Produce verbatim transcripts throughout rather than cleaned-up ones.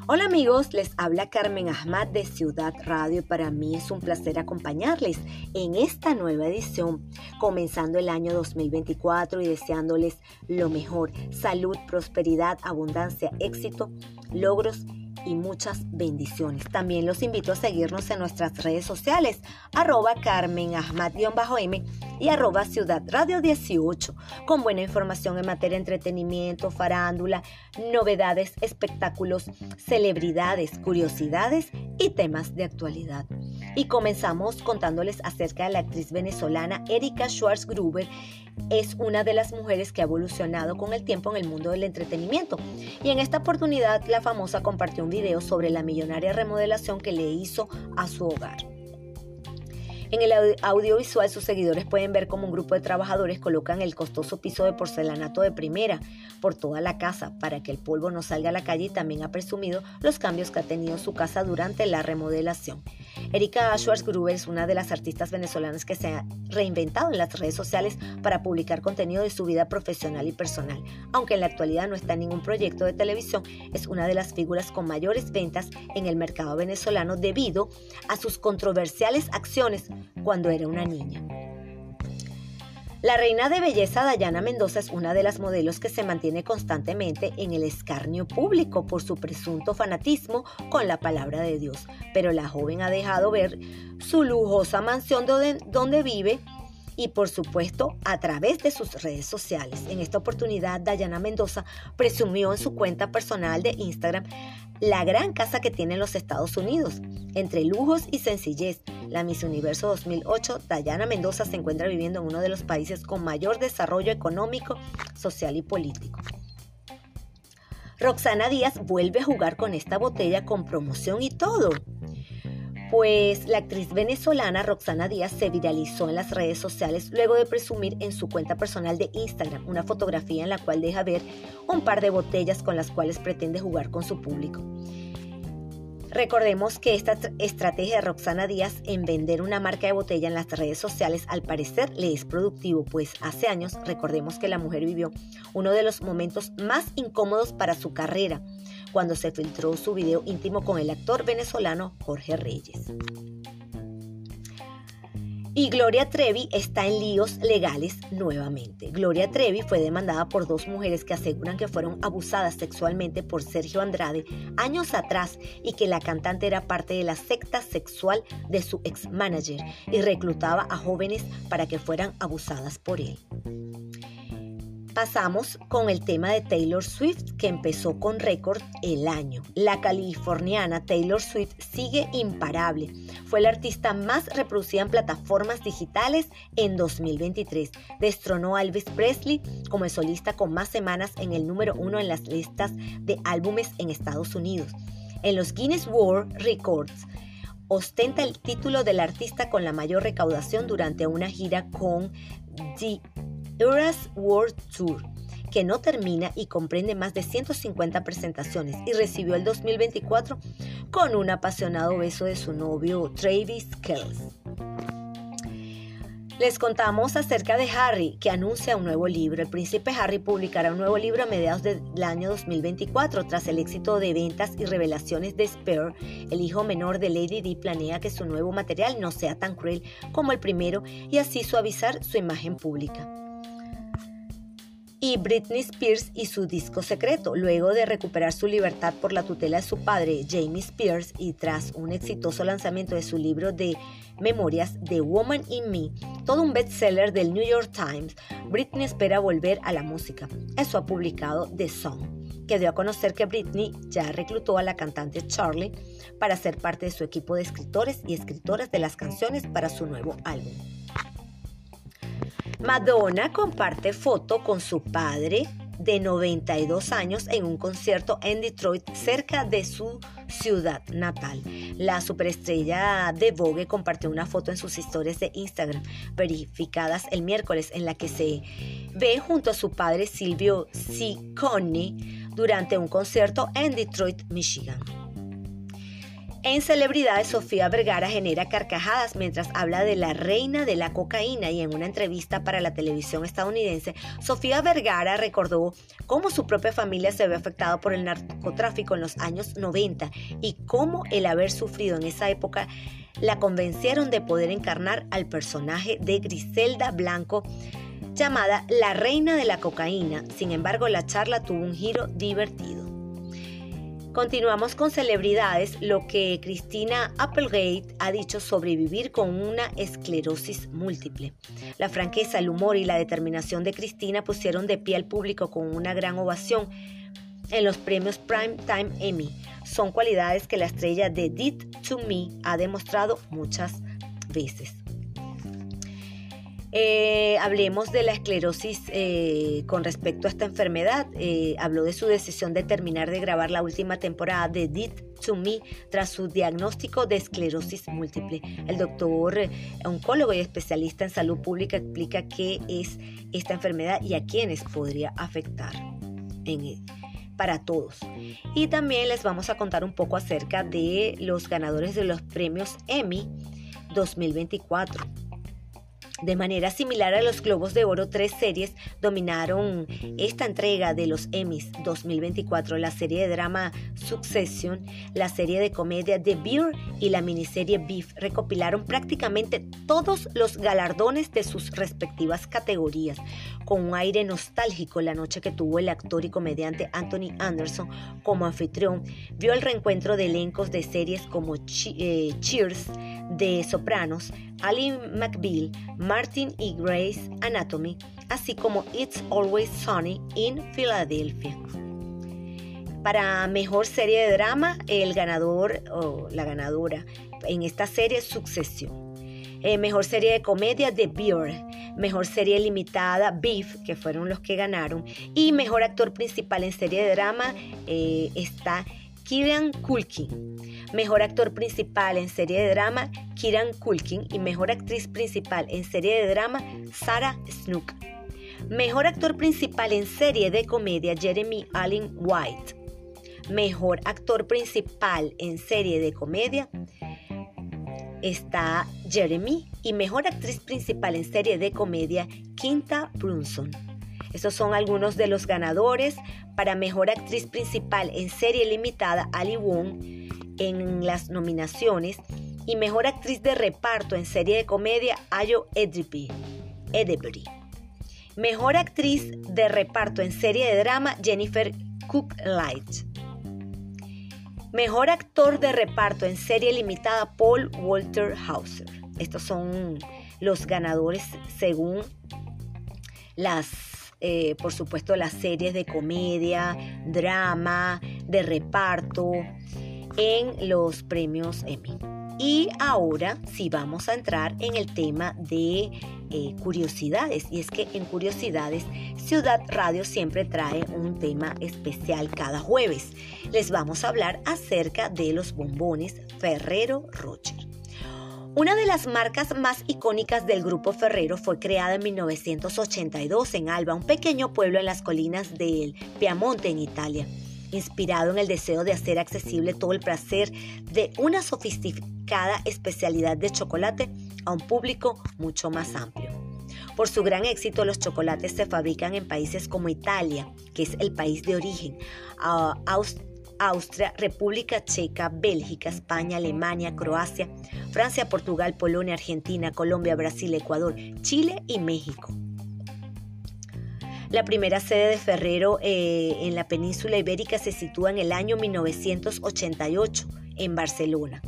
Hola amigos, les habla Carmen Ahmad de Ciudad Radio y para mí es un placer acompañarles en esta nueva edición, comenzando el año dos mil veinticuatro y deseándoles lo mejor, salud, prosperidad, abundancia, éxito, logros y muchas bendiciones. También los invito a seguirnos en nuestras redes sociales, arroba Carmen Ahmad-M y arroba Ciudad Radio dieciocho, con buena información en materia de entretenimiento, farándula, novedades, espectáculos, celebridades, curiosidades y temas de actualidad. Y comenzamos contándoles acerca de la actriz venezolana Erika Schwartzgruber. Es una de las mujeres que ha evolucionado con el tiempo en el mundo del entretenimiento. Y en esta oportunidad, la famosa compartió un video sobre la millonaria remodelación que le hizo a su hogar. En el audiovisual, sus seguidores pueden ver cómo un grupo de trabajadores colocan el costoso piso de porcelanato de primera por toda la casa para que el polvo no salga a la calle, y también ha presumido los cambios que ha tenido su casa durante la remodelación. Erika Schwartzgruber es una de las artistas venezolanas que se ha reinventado en las redes sociales para publicar contenido de su vida profesional y personal. Aunque en la actualidad no está en ningún proyecto de televisión, es una de las figuras con mayores ventas en el mercado venezolano debido a sus controversiales acciones cuando era una niña. La reina de belleza Dayana Mendoza es una de las modelos que se mantiene constantemente en el escarnio público por su presunto fanatismo con la palabra de Dios, pero la joven ha dejado ver su lujosa mansión donde, donde vive y por supuesto a través de sus redes sociales. En esta oportunidad, Dayana Mendoza presumió en su cuenta personal de Instagram la gran casa que tiene en los Estados Unidos. Entre lujos y sencillez, la Miss Universo dos mil ocho, Dayana Mendoza, se encuentra viviendo en uno de los países con mayor desarrollo económico, social y político. Roxana Díaz vuelve a jugar con esta botella con promoción y todo. Pues la actriz venezolana Roxana Díaz se viralizó en las redes sociales luego de presumir en su cuenta personal de Instagram una fotografía en la cual deja ver un par de botellas con las cuales pretende jugar con su público. Recordemos que esta estrategia de Roxana Díaz en vender una marca de botella en las redes sociales al parecer le es productivo, pues hace años recordemos que la mujer vivió uno de los momentos más incómodos para su carrera, cuando se filtró su video íntimo con el actor venezolano Jorge Reyes. Y Gloria Trevi está en líos legales nuevamente. Gloria Trevi fue demandada por dos mujeres que aseguran que fueron abusadas sexualmente por Sergio Andrade años atrás y que la cantante era parte de la secta sexual de su ex-manager y reclutaba a jóvenes para que fueran abusadas por él. Pasamos con el tema de Taylor Swift, que empezó con récord el año. La californiana Taylor Swift sigue imparable. Fue la artista más reproducida en plataformas digitales en dos mil veintitrés. Destronó a Elvis Presley como el solista con más semanas en el número uno en las listas de álbumes en Estados Unidos. En los Guinness World Records, ostenta el título del artista con la mayor recaudación durante una gira con The Eras World Tour, que no termina y comprende más de ciento cincuenta presentaciones, y recibió el dos mil veinticuatro con un apasionado beso de su novio Travis Kelce. Les contamos acerca de Harry, que anuncia un nuevo libro. El príncipe Harry publicará un nuevo libro a mediados del año dos mil veinticuatro. Tras el éxito de ventas y revelaciones de Spare, el hijo menor de Lady Di planea que su nuevo material no sea tan cruel como el primero y así suavizar su imagen pública. Y Britney Spears y su disco secreto. Luego de recuperar su libertad por la tutela de su padre, Jamie Spears, y tras un exitoso lanzamiento de su libro de memorias, The Woman in Me, todo un bestseller del New York Times, Britney espera volver a la música. Eso ha publicado The Sun, que dio a conocer que Britney ya reclutó a la cantante Charlie para ser parte de su equipo de escritores y escritoras de las canciones para su nuevo álbum. Madonna comparte foto con su padre de noventa y dos años en un concierto en Detroit, cerca de su ciudad natal. La superestrella de Vogue compartió una foto en sus historias de Instagram, verificadas el miércoles, en la que se ve junto a su padre Silvio Ciccone durante un concierto en Detroit, Michigan. En celebridades, Sofía Vergara genera carcajadas mientras habla de la reina de la cocaína, y en una entrevista para la televisión estadounidense, Sofía Vergara recordó cómo su propia familia se ve afectada por el narcotráfico en los años noventa y cómo el haber sufrido en esa época la convencieron de poder encarnar al personaje de Griselda Blanco, llamada la reina de la cocaína. Sin embargo, la charla tuvo un giro divertido. Continuamos con celebridades, lo que Christina Applegate ha dicho sobre vivir con una esclerosis múltiple. La franqueza, el humor y la determinación de Christina pusieron de pie al público con una gran ovación en los premios Primetime Emmy. Son cualidades que la estrella de Dead to Me ha demostrado muchas veces. Eh, hablemos de la esclerosis eh, con respecto a esta enfermedad. Eh, habló de su decisión de terminar de grabar la última temporada de Dead to Me tras su diagnóstico de esclerosis múltiple. El doctor eh, oncólogo y especialista en salud pública explica qué es esta enfermedad y a quiénes podría afectar en, para todos. Y también les vamos a contar un poco acerca de los ganadores de los premios Emmy dos mil veinticuatro. De manera similar a los Globos de Oro, tres series dominaron esta entrega de los Emmys dos mil veinticuatro: la serie de drama Succession, la serie de comedia The Bear y la miniserie Beef. Recopilaron prácticamente todos los galardones de sus respectivas categorías. Con un aire nostálgico, la noche que tuvo el actor y comediante Anthony Anderson como anfitrión vio el reencuentro de elencos de series como Che- eh, Cheers, de Sopranos, Ally McBeal, Martin y Grey's Anatomy, así como It's Always Sunny in Philadelphia. Para mejor serie de drama, el ganador o la ganadora en esta serie es Succession. Eh, mejor serie de comedia, The Bear. Mejor serie limitada, Beef, que fueron los que ganaron. Y mejor actor principal en serie de drama eh, está Kieran Culkin. Mejor actor principal en serie de drama, Kieran Culkin. Y mejor actriz principal en serie de drama, Sarah Snook. Mejor actor principal en serie de comedia, Jeremy Allen White. Mejor actor principal en serie de comedia está Jeremy. Y mejor actriz principal en serie de comedia, Quinta Brunson. Estos son algunos de los ganadores. Para mejor actriz principal en serie limitada, Ali Wong en las nominaciones. Y mejor actriz de reparto en serie de comedia, Ayo Edebiri. Edebiri. Mejor actriz de reparto en serie de drama, Jennifer Cook-Light. Mejor actor de reparto en serie limitada, Paul Walter Hauser. Estos son los ganadores según las, eh, por supuesto, las series de comedia, drama, de reparto en los premios Emmy. Y ahora sí vamos a entrar en el tema de eh, curiosidades. Y es que en Curiosidades, Ciudad Radio siempre trae un tema especial cada jueves. Les vamos a hablar acerca de los bombones Ferrero Rocher. Una de las marcas más icónicas del grupo Ferrero fue creada en mil novecientos ochenta y dos en Alba, un pequeño pueblo en las colinas del Piamonte en Italia, inspirado en el deseo de hacer accesible todo el placer de una sofisticada especialidad de chocolate a un público mucho más amplio. Por su gran éxito, los chocolates se fabrican en países como Italia, que es el país de origen, Aust- Austria, República Checa, Bélgica, España, Alemania, Croacia, Francia, Portugal, Polonia, Argentina, Colombia, Brasil, Ecuador, Chile y México. La primera sede de Ferrero eh, en la península ibérica se sitúa en el año mil novecientos ochenta y ocho en Barcelona.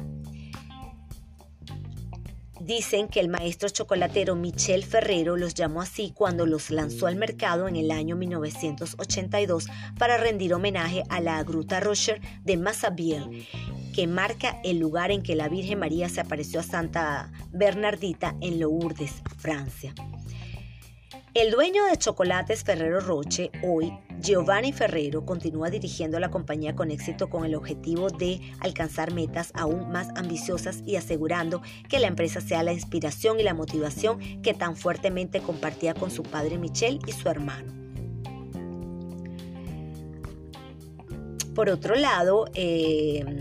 Dicen que el maestro chocolatero Michel Ferrero los llamó así cuando los lanzó al mercado en el año mil novecientos ochenta y dos para rendir homenaje a la Gruta Rocher de Massabielle, que marca el lugar en que la Virgen María se apareció a Santa Bernardita en Lourdes, Francia. El dueño de Chocolates Ferrero Rocher, hoy Giovanni Ferrero, continúa dirigiendo la compañía con éxito con el objetivo de alcanzar metas aún más ambiciosas y asegurando que la empresa sea la inspiración y la motivación que tan fuertemente compartía con su padre Michel y su hermano. Por otro lado, eh,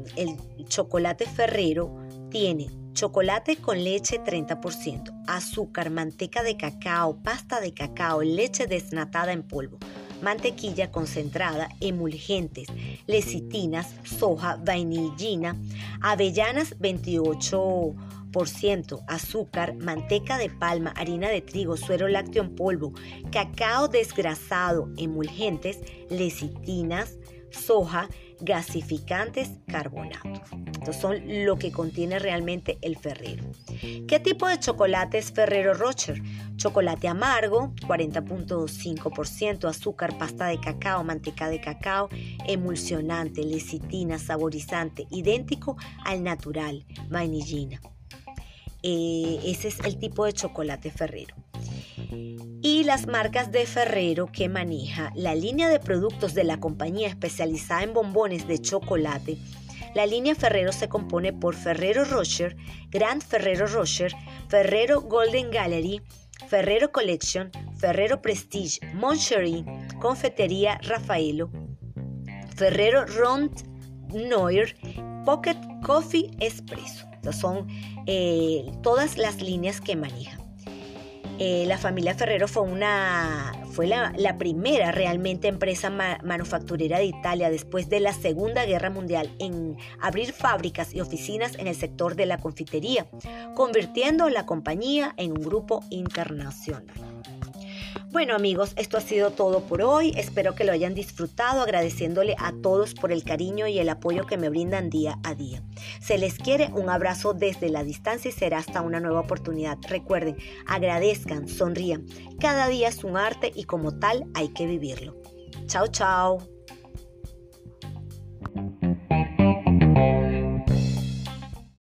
el chocolate Ferrero tiene chocolate con leche treinta por ciento, azúcar, manteca de cacao, pasta de cacao, leche desnatada en polvo, mantequilla concentrada, emulgentes, lecitinas, soja, vainillina, avellanas veintiocho por ciento, azúcar, manteca de palma, harina de trigo, suero lácteo en polvo, cacao desgrasado, emulgentes, lecitinas, soja, gasificantes, carbonatos. Estos son lo que contiene realmente el Ferrero. ¿Qué tipo de chocolate es Ferrero Rocher? Chocolate amargo, cuarenta punto cinco por ciento, azúcar, pasta de cacao, manteca de cacao, emulsionante, lecitina, saborizante, idéntico al natural, vainillina. Eh, ese es el tipo de chocolate Ferrero. Y las marcas de Ferrero que maneja la línea de productos de la compañía especializada en bombones de chocolate. La línea Ferrero se compone por Ferrero Rocher, Grand Ferrero Rocher, Ferrero Golden Gallery, Ferrero Collection, Ferrero Prestige, Moncherie, Confetería Raffaello, Ferrero Rond Noir, Pocket Coffee Espresso. Estas son eh, todas las líneas que maneja. Eh, la familia Ferrero fue, una, fue la, la primera realmente empresa ma- manufacturera de Italia después de la Segunda Guerra Mundial en abrir fábricas y oficinas en el sector de la confitería, convirtiendo la compañía en un grupo internacional. Bueno amigos, esto ha sido todo por hoy. Espero que lo hayan disfrutado, agradeciéndole a todos por el cariño y el apoyo que me brindan día a día. Se les quiere, un abrazo desde la distancia y será hasta una nueva oportunidad. Recuerden, agradezcan, sonrían. Cada día es un arte y como tal hay que vivirlo. Chao, chao.